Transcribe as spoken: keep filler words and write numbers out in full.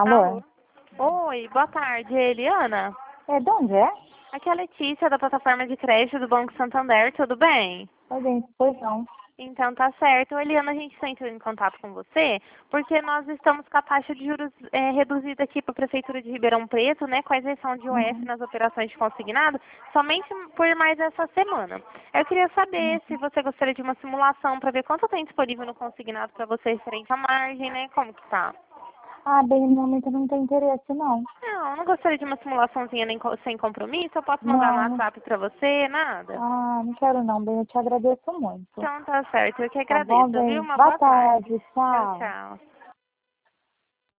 Alô? Alô? Oi, boa tarde, Eliana. É, de onde é? Aqui é a Letícia, da plataforma de crédito do Banco Santander, tudo bem? Oi, bem, pois não. Então tá certo. Eliana, a gente está entrando em contato com você porque nós estamos com a taxa de juros é, reduzida aqui para a Prefeitura de Ribeirão Preto, né, com a isenção de O F Uhum. nas operações de consignado, somente por mais essa semana. Eu queria saber se você gostaria de uma simulação para ver quanto tem disponível no consignado para você referente à margem, né, como que tá? Ah, bem, no momento eu não tenho interesse, não. Não, não gostaria de uma simulaçãozinha nem co- sem compromisso. Eu posso mandar no Não, não. WhatsApp pra você, nada? Ah, não quero não, bem, eu te agradeço muito. Então tá certo, eu que Tá bom, agradeço, viu? bem? Uma Boa boa tarde. tarde, Tchau, tchau. tchau.